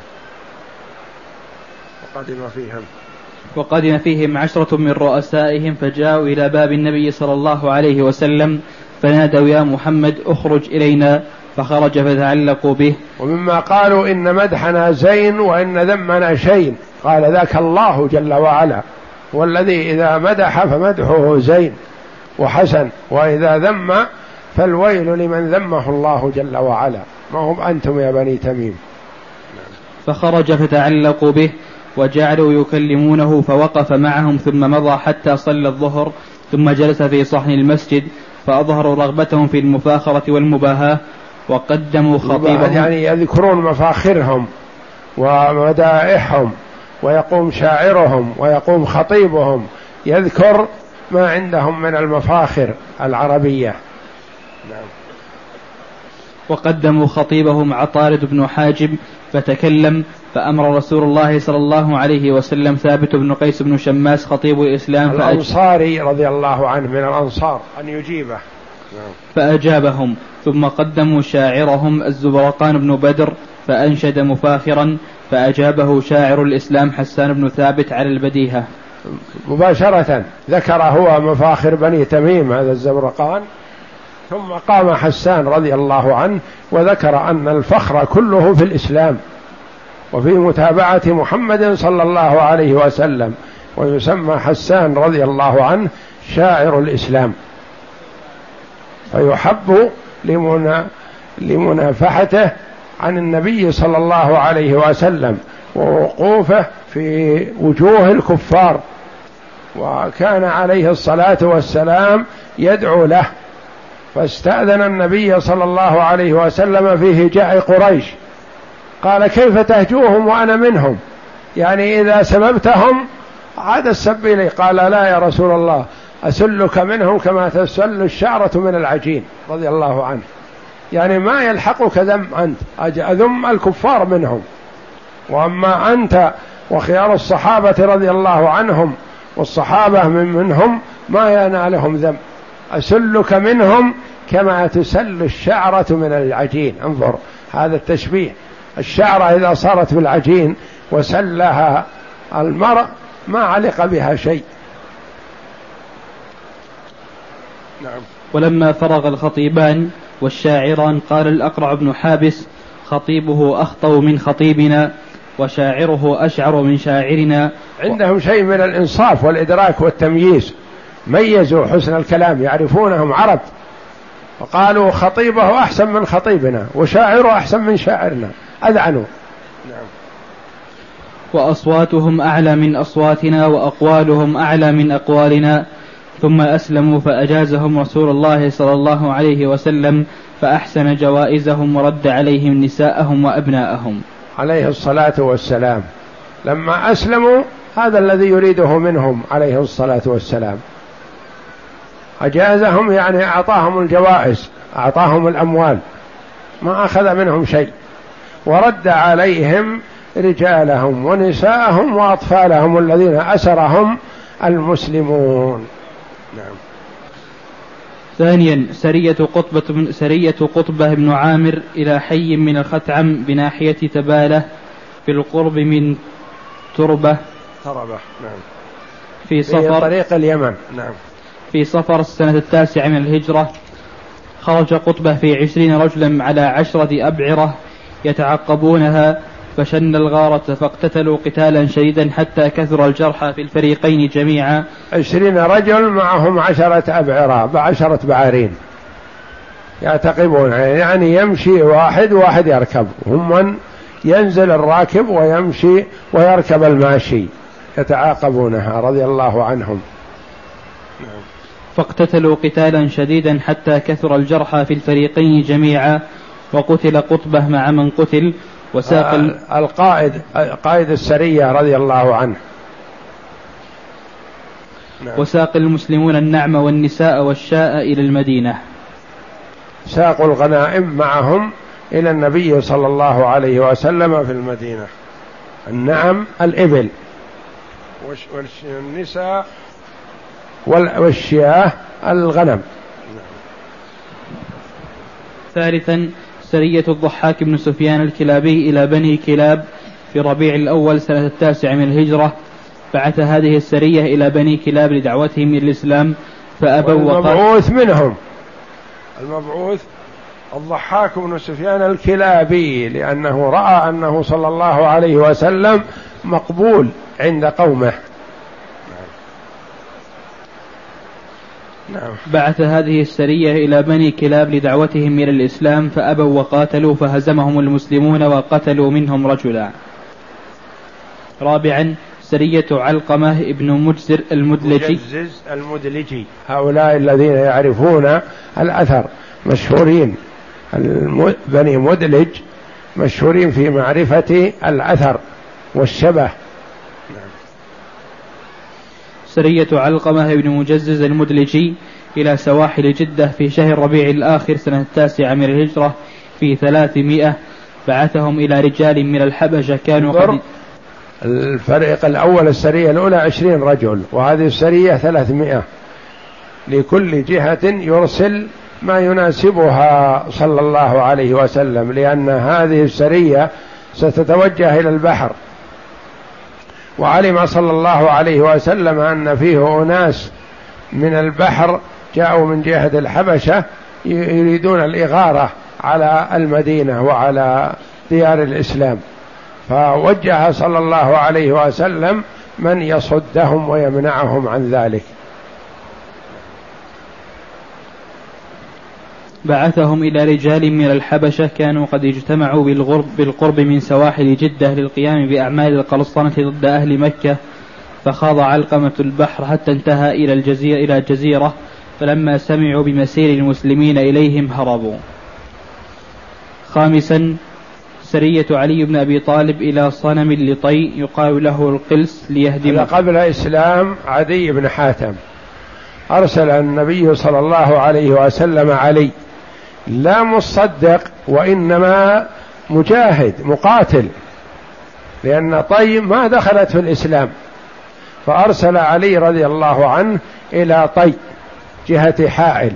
وقدم فيهم وقدم فيهم عشرة من رؤسائهم فجاءوا إلى باب النبي صلى الله عليه وسلم فنادوا: يا محمد اخرج إلينا، فخرج فتعلقوا به. ومما قالوا: إن مدحنا زين وإن ذمنا شين، قال: ذاك الله جل وعلا، والذي إذا مدح فمدحه زين وحسن، وإذا ذم فالويل لمن ذمه الله جل وعلا، ما هم أنتم يا بني تميم. فخرج فتعلقوا به وجعلوا يكلمونه فوقف معهم ثم مضى حتى صلى الظهر، ثم جلس في صحن المسجد فأظهروا رغبتهم في المفاخرة والمباهاة وقدموا خطيبهم. يعني يذكرون مفاخرهم ومدائحهم، ويقوم شاعرهم ويقوم خطيبهم يذكر ما عندهم من المفاخر العربية. نعم. وقدموا خطيبهم عطارد بن حاجب فتكلم، فأمر رسول الله صلى الله عليه وسلم ثابت بن قيس بن شماس خطيب الإسلام الأنصاري رضي الله عنه من الأنصار أن يجيبه، فأجابهم. ثم قدموا شاعرهم الزبرقان بن بدر فأنشد مفاخرا، فأجابه شاعر الإسلام حسان بن ثابت على البديهة. مباشرة ذكر هو مفاخر بني تميم هذا الزبرقان، ثم قام حسان رضي الله عنه وذكر أن الفخر كله في الإسلام وفي متابعة محمد صلى الله عليه وسلم، ويسمى حسان رضي الله عنه شاعر الإسلام، فيحب لمنا لمنافحته عن النبي صلى الله عليه وسلم ووقوفه في وجوه الكفار، وكان عليه الصلاة والسلام يدعو له، فاستأذن النبي صلى الله عليه وسلم في هجاء قريش، قال: كيف تهجوهم وأنا منهم؟ يعني إذا سببتهم عاد السب إلي. قال: لا يا رسول الله، أسلك منهم كما تسل الشعرة من العجين، رضي الله عنه. يعني ما يلحقك ذم أنت، أذم الكفار منهم، وأما أنت وخيار الصحابة رضي الله عنهم والصحابة من منهم ما ينالهم ذم، أسلك منهم كما تسل الشعرة من العجين. انظر هذا التشبيه، الشعرة إذا صارت بالعجين وسلها المرء ما علق بها شيء. نعم. ولما فرغ الخطيبان والشاعران قال الأقرع بن حابس: خطيبه أخطأ من خطيبنا وشاعره أشعر من شاعرنا. عندهم شيء من الإنصاف والإدراك والتمييز، ميزوا حسن الكلام، يعرفونهم عرب، وقالوا خطيبه أحسن من خطيبنا وشاعره أحسن من شاعرنا، أذعنوا. نعم. وأصواتهم أعلى من أصواتنا وأقوالهم أعلى من أقوالنا. ثم أسلموا فأجازهم رسول الله صلى الله عليه وسلم فأحسن جوائزهم ورد عليهم نساءهم وأبناءهم عليه الصلاة والسلام. لما أسلموا هذا الذي يريده منهم عليه الصلاة والسلام، أجازهم يعني أعطاهم الجوائز، أعطاهم الأموال، ما أخذ منهم شيء، ورد عليهم رجالهم ونساءهم وأطفالهم الذين أسرهم المسلمون. نعم. ثانيا سرية قطبة من سرية قطبة بن عامر إلى حي من الختعم بناحية تبالة في القرب من تربة تربة نعم في صفر طريق اليمن. نعم. في صفر السنة التاسعة من الهجرة. خرج قطبة في عشرين رجلا على عشرة أبعرة يتعقبونها فشن الغارة فاقتتلوا قتالا شديدا حتى كثر الجرحى في الفريقين جميعا. عشرين رجل معهم عشرة أبعرة بعشرة بعارين يعتقبون، يعني يمشي واحد واحد يركب، هم من ينزل الراكب ويمشي ويركب الماشي يتعاقبونها رضي الله عنهم. فاقتتلوا قتالا شديدا حتى كثر الجرحى في الفريقين جميعا وقتل قطبة مع من قتل. وساق آه القائد قائد السرية رضي الله عنه. نعم. وساق المسلمون النعم والنساء والشاء إلى المدينة. ساقوا الغنائم معهم إلى النبي صلى الله عليه وسلم في المدينة. النعم الإبل والنساء والشياه الغنم. ثالثا سرية الضحاك بن سفيان الكلابي إلى بني كلاب في ربيع الأول سنة التاسع من الهجرة. بعث هذه السرية إلى بني كلاب لدعوتهم إلى الإسلام فأبوا. المبعوث منهم المبعوث الضحاك بن سفيان الكلابي لأنه رأى أنه صلى الله عليه وسلم مقبول عند قومه. نعم. بعث هذه السرية إلى بني كلاب لدعوتهم إلى الإسلام فأبوا وقاتلوا فهزمهم المسلمون وقتلوا منهم رجلا. رابعا سرية علقمة ابن مجزر المدلجي المدلجي هؤلاء الذين يعرفون الأثر مشهورين، بني مدلج مشهورين في معرفة الأثر والشبه. سرية علقمة بن مجزز المدلجي إلى سواحل جدة في شهر ربيع الآخر سنة التاسعة من الهجرة في ثلاثمائة. بعثهم إلى رجال من الحبشة كانوا قد الفريق الأول السرية الأولى عشرين رجل وهذه السرية ثلاثمائة، لكل جهة يرسل ما يناسبها صلى الله عليه وسلم، لأن هذه السرية ستتوجه إلى البحر، وعلم صلى الله عليه وسلم أن فيه أناس من البحر جاءوا من جهة الحبشة يريدون الإغارة على المدينة وعلى ديار الإسلام، فوجه صلى الله عليه وسلم من يصدهم ويمنعهم عن ذلك. بعثهم إلى رجال من الحبشة كانوا قد اجتمعوا بالغرب بالقرب من سواحل جدة للقيام بأعمال القرصنة ضد أهل مكة، فخاض علقمة البحر حتى انتهى إلى الجزيرة, إلى الجزيرة فلما سمعوا بمسير المسلمين إليهم هربوا. خامسا سرية علي بن أبي طالب إلى صنم لطي يقال له القلس ليهدم. قبل إسلام عدي بن حاتم أرسل النبي صلى الله عليه وسلم علي لا مصدق وإنما مجاهد مقاتل، لأن طي ما دخلت في الإسلام، فأرسل علي رضي الله عنه إلى طي جهة حائل.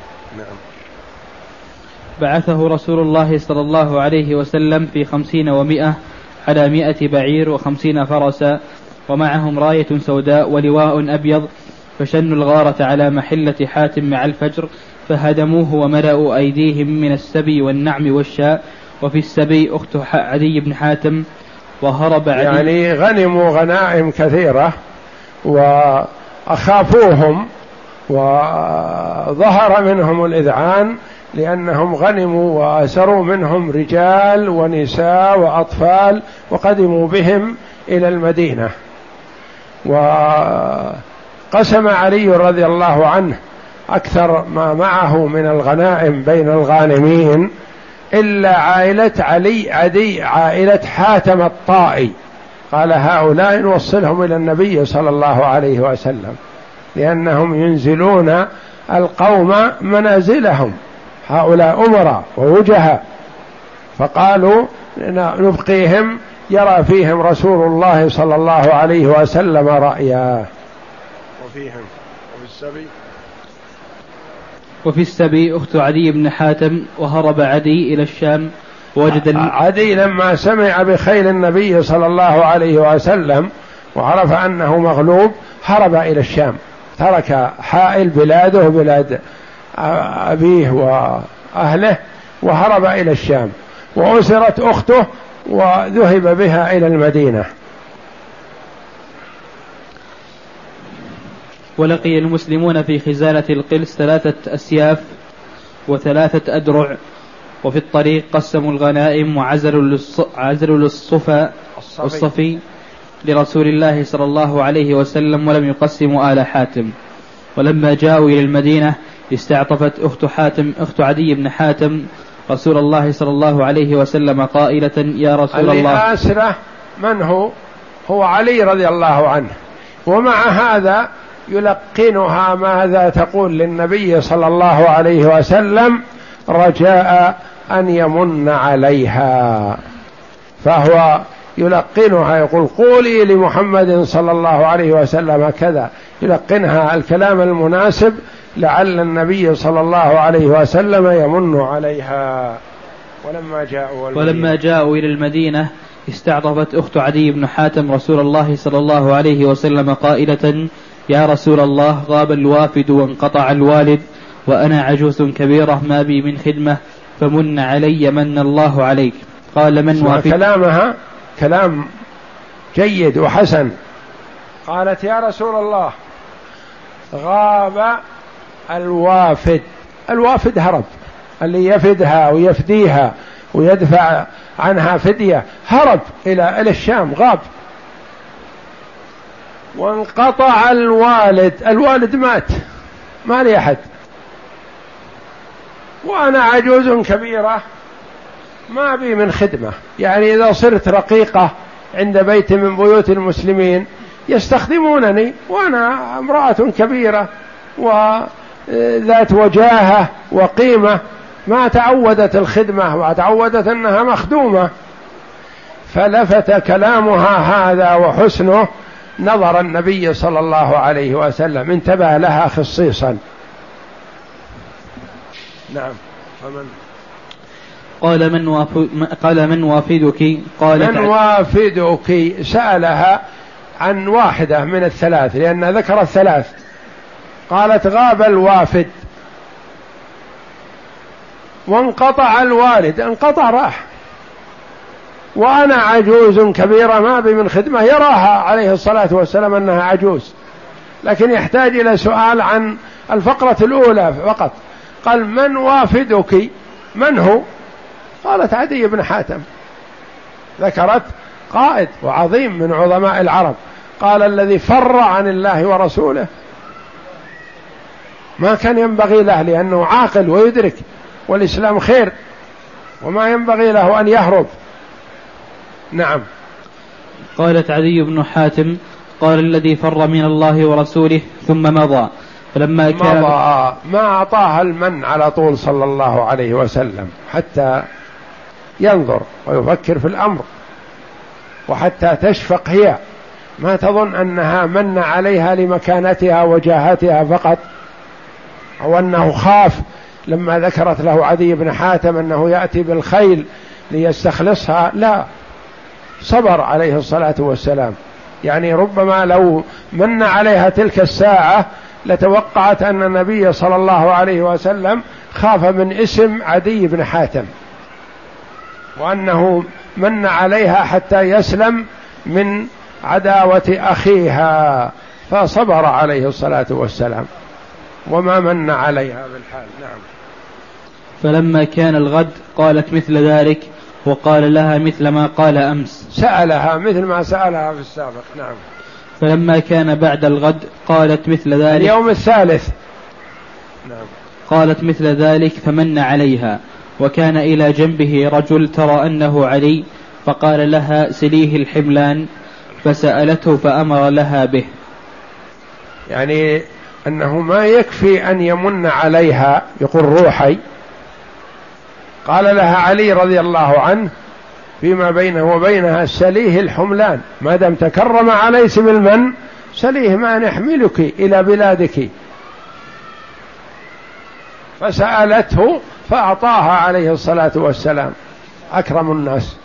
بعثه رسول الله صلى الله عليه وسلم في خمسين ومائة على مائة بعير وخمسين فرسا ومعهم راية سوداء ولواء أبيض، فشنوا الغارة على محلة حاتم مع الفجر فهدموه وملأوا أيديهم من السبي والنعم والشاء، وفي السبي أخت عدي بن حاتم وهرب عدي. يعني غنموا غنائم كثيرة وأخافوهم وظهر منهم الإذعان لأنهم غنموا وأسروا منهم رجال ونساء وأطفال وقدموا بهم إلى المدينة. وقسم علي رضي الله عنه أكثر ما معه من الغنائم بين الغانمين إلا عائلة علي عدي عائلة حاتم الطائي، قال هؤلاء نوصلهم إلى النبي صلى الله عليه وسلم لأنهم ينزلون القوم منازلهم، هؤلاء أمراء ووجهاء فقالوا نبقيهم يرى فيهم رسول الله صلى الله عليه وسلم رأيا. وفيهم وفي السبي وفي السبي أخت عدي بن حاتم، وهرب عدي إلى الشام ووجد عدي لما سمع بخيل النبي صلى الله عليه وسلم وعرف أنه مغلوب هرب إلى الشام، ترك حائل بلاده بلاد أبيه وأهله وهرب إلى الشام، وأسرت أخته وذهب بها إلى المدينة. ولقي المسلمون في خزانة القلس ثلاثة أسياف وثلاثة أدرع، وفي الطريق قسموا الغنائم وعزلوا عزلوا للصفا الصفي لرسول الله صلى الله عليه وسلم، ولم يقسموا آل حاتم. ولما جاءوا إلى المدينة استعطفت أخت حاتم أخت عدي بن حاتم رسول الله صلى الله عليه وسلم قائلة: يا رسول الله. الأسرة من هو؟ هو علي رضي الله عنه، ومع هذا يلقنها ماذا تقول للنبي صلى الله عليه وسلم رجاء أن يمن عليها، فهو يلقنها يقول قولي لمحمد صلى الله عليه وسلم كذا، يلقنها الكلام المناسب لعل النبي صلى الله عليه وسلم يمن عليها. ولما جاءوا ولما جاءوا إلى المدينة استعطفت أخت عدي بن حاتم رسول الله صلى الله عليه وسلم قائلة: يا رسول الله، غاب الوافد وانقطع الوالد، وأنا عجوز كبيرة ما بي من خدمة، فمن علي من الله عليك. قال: من وافد؟ كلامها كلام جيد وحسن. قالت: يا رسول الله، غاب الوافد. الوافد هرب، اللي يفدها ويفديها ويدفع عنها فدية هرب إلى إلى الشام، غاب. وانقطع الوالد، الوالد مات، ما لي أحد، وأنا عجوز كبيرة ما بي من خدمة، يعني إذا صرت رقيقة عند بيت من بيوت المسلمين يستخدمونني، وأنا امرأة كبيرة وذات وجاهة وقيمة، ما تعودت الخدمة وتعودت أنها مخدومة. فلفت كلامها هذا وحسنه نظر النبي صلى الله عليه وسلم، انتبه لها خصيصا. نعم. فمن قال من وافد قال من وافدك؟ قالت: من وافدك؟ سألها عن واحدة من الثلاث، لأن ذكر الثلاث. قالت: غاب الوافد وانقطع الوالد، انقطع راح، وأنا عجوز كبيرة ما بي من خدمة. يراها عليه الصلاة والسلام أنها عجوز، لكن يحتاج إلى سؤال عن الفقرة الأولى فقط. قال: من وافدك؟ من هو؟ قالت: عدي بن حاتم. ذكرت قائد وعظيم من عظماء العرب. قال: الذي فر عن الله ورسوله، ما كان ينبغي له، لأنه عاقل ويدرك والإسلام خير، وما ينبغي له أن يهرب. نعم. قالت عدي بن حاتم: قال: الذي فر من الله ورسوله ثم مضى. فلما كان مضى، ما أعطاها المن على طول صلى الله عليه وسلم حتى ينظر ويفكر في الأمر، وحتى تشفق هي، ما تظن أنها من عليها لمكانتها وجاهتها فقط، أو أنه خاف لما ذكرت له عدي بن حاتم أنه يأتي بالخيل ليستخلصها. لا، صبر عليه الصلاة والسلام. يعني ربما لو من عليها تلك الساعة لتوقعت أن النبي صلى الله عليه وسلم خاف من اسم عدي بن حاتم، وأنه من عليها حتى يسلم من عداوة أخيها، فصبر عليه الصلاة والسلام وما من عليها بالحال. نعم. فلما كان الغد قالت مثل ذلك، وقال لها مثل ما قال أمس. سألها مثل ما سألها في السابق. نعم. فلما كان بعد الغد قالت مثل ذلك، اليوم الثالث. نعم. قالت مثل ذلك فمن عليها، وكان إلى جنبه رجل ترى أنه علي، فقال لها: سليه الحملان. فسألته فأمر لها به. يعني أنه ما يكفي أن يمن عليها يقول روحي، قال لها علي رضي الله عنه فيما بينه وبينها سليه الحملان، ما دام تكرم عليك بالمن سليه ما نحملك إلى بلادك. فسألته فأعطاها عليه الصلاة والسلام، أكرم الناس.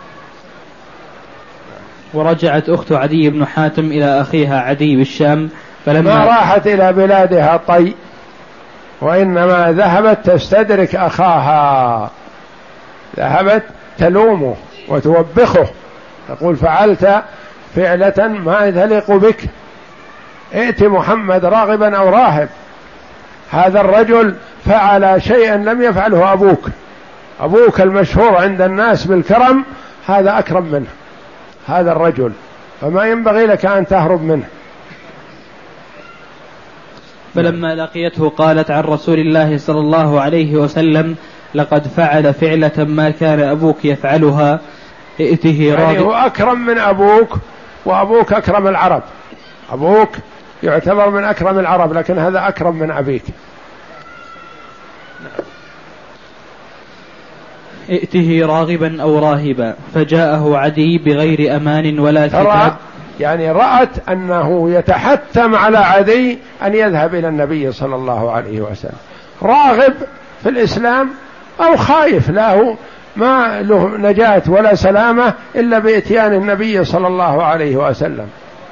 ورجعت أخت عدي بن حاتم إلى أخيها عدي بالشام، فلما ما راحت إلى بلادها طي، وإنما ذهبت تستدرك أخاها، ذهبت تلومه وتوبخه، تقول فعلت فعلة ما تليق بك، ائت محمد راغبا أو راهب، هذا الرجل فعل شيئا لم يفعله أبوك، أبوك المشهور عند الناس بالكرم هذا أكرم منه هذا الرجل، فما ينبغي لك أن تهرب منه. فلما لقيته قالت عن رسول الله صلى الله عليه وسلم لقد فعل فعلة ما كان أبوك يفعلها، ائته راغب. يعني هو أكرم من أبوك، وأبوك أكرم العرب، أبوك يعتبر من أكرم العرب، لكن هذا أكرم من أبيك. ائته راغبا أو راهبا، فجاءه عدي بغير أمان ولا كتاب. يعني رأت أنه يتحتم على عدي أن يذهب إلى النبي صلى الله عليه وسلم، راغب في الإسلام أو خايف له ما له نجاة ولا سلامة إلا بإتيان النبي صلى الله عليه وسلم.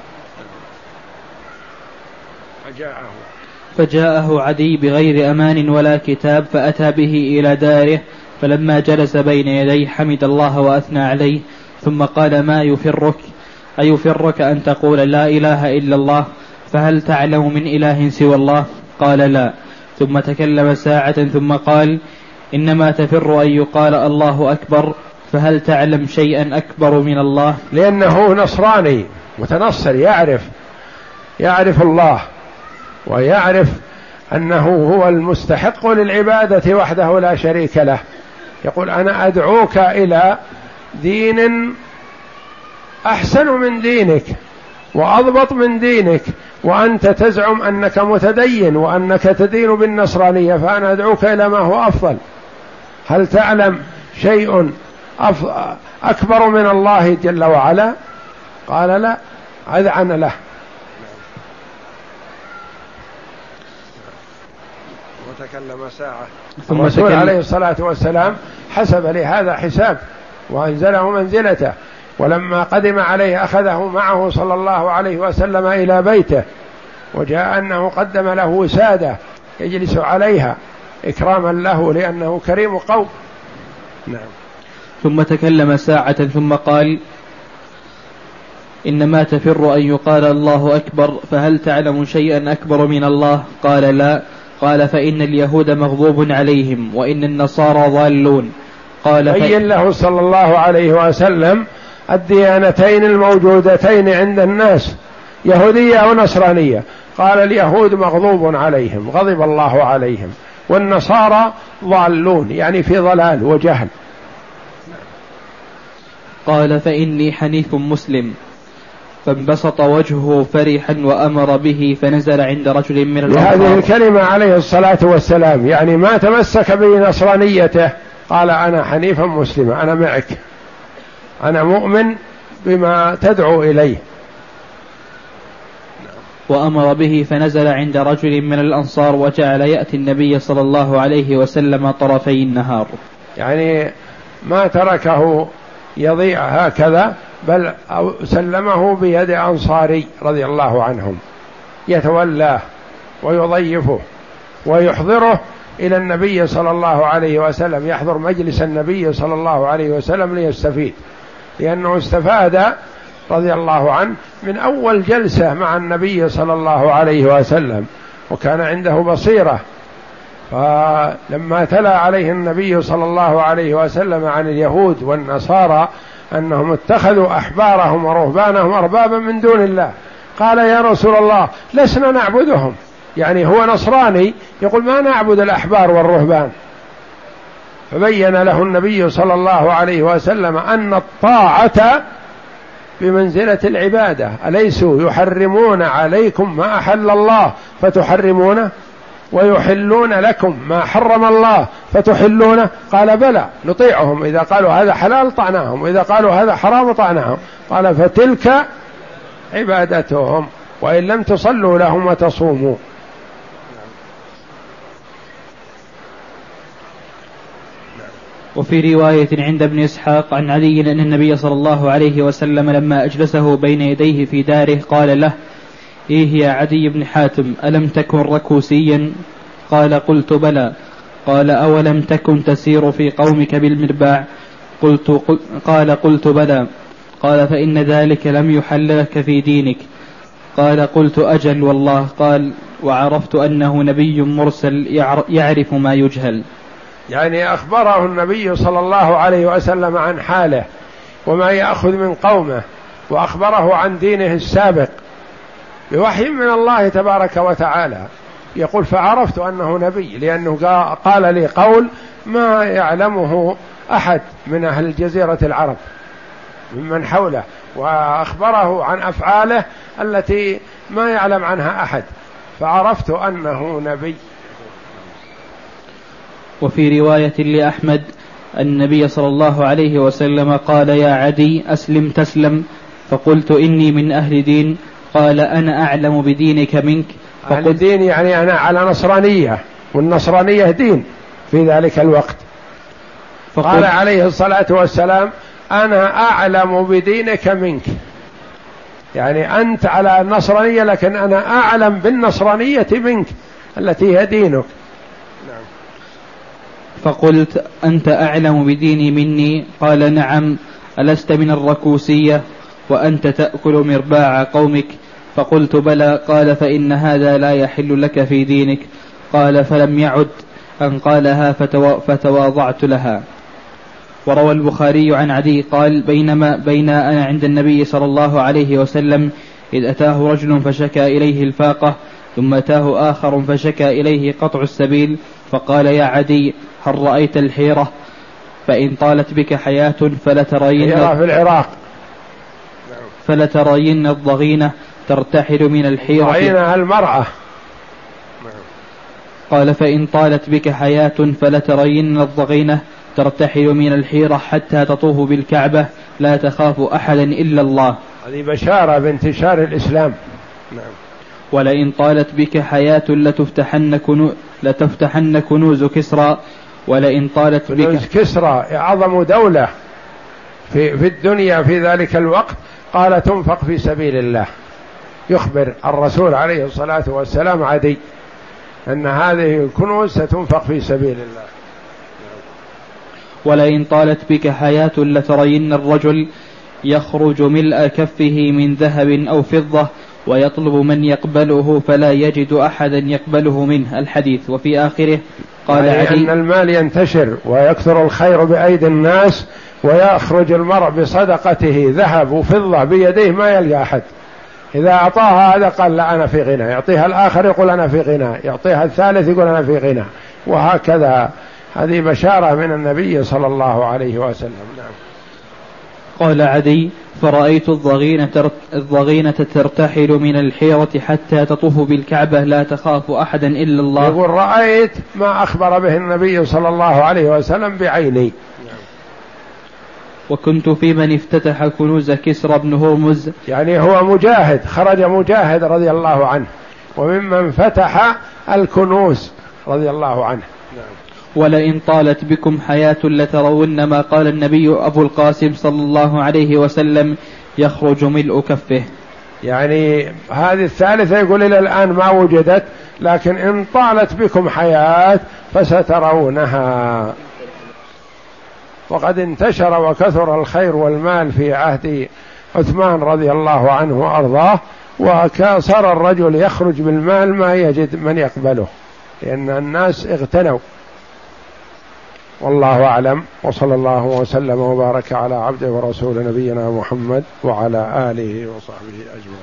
فجاءه فجاءه عدي بغير أمان ولا كتاب، فأتى به إلى داره، فلما جلس بين يديه حمد الله وأثنى عليه، ثم قال ما يفرك أيفرك أن تقول لا إله إلا الله، فهل تعلم من إله سوى الله؟ قال لا. ثم تكلم ساعة ثم قال إنما تفر أن يقال الله أكبر، فهل تعلم شيئا أكبر من الله؟ لأنه نصراني متنصر، يعرف يعرف الله ويعرف أنه هو المستحق للعبادة وحده لا شريك له. يقول أنا أدعوك إلى دين أحسن من دينك وأضبط من دينك، وأنت تزعم أنك متدين وأنك تدين بالنصرانية، فأنا أدعوك إلى ما هو أفضل. هل تعلم شيء أكبر من الله جل وعلا؟ قال لا، أذعن له. وتكلم ساعة. ثم الرسول عليه الصلاة والسلام حسب لهذا حساب وأنزله منزلته، ولما قدم عليه أخذه معه صلى الله عليه وسلم إلى بيته، وجاء أنه قدم له وسادة يجلس عليها إكراما له لأنه كريم قوم. نعم. ثم تكلم ساعة ثم قال إنما تفر أن يقال الله أكبر، فهل تعلم شيئا أكبر من الله؟ قال لا. قال فإن اليهود مغضوب عليهم وإن النصارى ضالون. قال بين له صلى الله عليه وسلم الديانتين الموجودتين عند الناس، يهودية ونصرانية. قال اليهود مغضوب عليهم، غضب الله عليهم، والنصارى ضالون، يعني في ضلال وجهل. قال فإني حنيف مسلم، فانبسط وجهه فرحا وأمر به، فنزل عند رجل من الأنصار. بهذه الكلمة عليه الصلاة والسلام، يعني ما تمسك بنصرانيته، قال أنا حنيفا مسلما، أنا معك، أنا مؤمن بما تدعو إليه. وأمر به فنزل عند رجل من الأنصار، وجعل يأتي النبي صلى الله عليه وسلم طرفي النهار. يعني ما تركه يضيع هكذا، بل سلمه بيد أنصاري رضي الله عنهم يتولاه ويضيفه ويحضره إلى النبي صلى الله عليه وسلم، يحضر مجلس النبي صلى الله عليه وسلم ليستفيد، لأنه استفاد رضي الله عنه من أول جلسة مع النبي صلى الله عليه وسلم، وكان عنده بصيرة. فلما تلا عليه النبي صلى الله عليه وسلم عن اليهود والنصارى أنهم اتخذوا أحبارهم ورهبانهم أربابا من دون الله، قال يا رسول الله لسنا نعبدهم، يعني هو نصراني يقول ما نعبد الأحبار والرهبان. فبين له النبي صلى الله عليه وسلم أن الطاعة بمنزلة العبادة، أليسوا يحرمون عليكم ما أحل الله فتحرمونه، ويحلون لكم ما حرم الله فتحلونه؟ قال بلى نطيعهم، إذا قالوا هذا حلال طعناهم، وإذا قالوا هذا حرام طعناهم. قال فتلك عبادتهم وإن لم تصلوا لهم وتصوموا. وفي رواية عند ابن إسحاق عن علي أن النبي صلى الله عليه وسلم لما أجلسه بين يديه في داره قال له: إيه يا عدي بن حاتم، ألم تكن ركوسيا؟ قال: قلت بلى. قال: أولم تكن تسير في قومك بالمرباع؟ قلت قل قال: قلت بلى. قال: فإن ذلك لم يحل لك في دينك. قال: قلت أجل والله. قال: وعرفت أنه نبي مرسل يعرف ما يجهل. يعني أخبره النبي صلى الله عليه وسلم عن حاله وما يأخذ من قومه، وأخبره عن دينه السابق بوحي من الله تبارك وتعالى. يقول: فعرفت أنه نبي، لأنه قال لي قول ما يعلمه أحد من أهل جزيرة العرب ممن حوله، وأخبره عن أفعاله التي ما يعلم عنها أحد، فعرفت أنه نبي. وفي رواية لأحمد النبي صلى الله عليه وسلم قال: يا عدي أسلم تسلم. فقلت: إني من أهل دين. قال: أنا أعلم بدينك منك. أهل دين يعني أنا على نصرانية، والنصرانية دين في ذلك الوقت. قال عليه الصلاة والسلام: أنا أعلم بدينك منك، يعني أنت على النصرانية لكن أنا أعلم بالنصرانية منك التي هي دينك. فقلت: أنت أعلم بديني مني؟ قال: نعم. ألست من الركوسية وأنت تأكل مرباع قومك؟ فقلت: بلى. قال: فإن هذا لا يحل لك في دينك. قال: فلم يعد أن قالها فتوا... فتواضعت لها. وروى البخاري عن عدي قال: بينما بين أنا عند النبي صلى الله عليه وسلم إذ أتاه رجل فشكى إليه الفاقة، ثم أتاه آخر فشكى إليه قطع السبيل، فقال: يا عدي، هل رأيت الحيرة؟ فإن طالت بك حياة فلترين في العراق فلترين الضغينة ترتحل من الحيرة. ضغينة المرأة. قال: فإن طالت بك حياة فلترين الضغينة ترتحل من الحيرة حتى تطوف بالكعبة لا تخاف أحدا إلا الله. هذه بشارة بانتشار الإسلام. نعم. ولئن طالت بك حياة لتفتحن, كنو لتفتحن كنوز كسرى. ولئن طالت بك كنوز كسرى أعظم دولة في, في الدنيا في ذلك الوقت، قال تنفق في سبيل الله. يخبر الرسول عليه الصلاة والسلام عدي أن هذه الكنوز ستنفق في سبيل الله. ولئن طالت بك حياة لترين الرجل يخرج ملء كفه من ذهب أو فضة ويطلب من يقبله فلا يجد أحدا يقبله منه. الحديث. وفي آخره قال يعني عدي: أن المال ينتشر ويكثر الخير بأيدي الناس، ويخرج المرء بصدقته ذهب وفضة بيديه ما يلقى أحد. إذا أعطاها هذا قال: لا أنا في غنى، يعطيها الآخر يقول أنا في غنى، يعطيها الثالث يقول أنا في غنى، وهكذا. هذه بشارة من النبي صلى الله عليه وسلم. نعم. قال عدي: فرأيت الضغينة, الضغينة ترتحل من الحيرة حتى تطوف بالكعبة لا تخاف أحدا إلا الله. يقول: رأيت ما أخبر به النبي صلى الله عليه وسلم بعيني. وكنت في من افتتح كنوز كسرى بن هرمز، يعني هو مجاهد، خرج مجاهد رضي الله عنه، وممن فتح الكنوز رضي الله عنه. ولئن طالت بكم حياة لترون ما قال النبي أبو القاسم صلى الله عليه وسلم: يخرج ملء كفه. يعني هذه الثالثة يقول إلى الآن ما وجدت، لكن إن طالت بكم حياة فسترونها. وقد انتشر وكثر الخير والمال في عهد عثمان رضي الله عنه وأرضاه، وصار الرجل يخرج بالمال ما يجد من يقبله، لأن الناس اغتنوا. والله أعلم، وصلى الله وسلم وبارك على عبده ورسول نبينا محمد وعلى آله وصحبه أجمعين.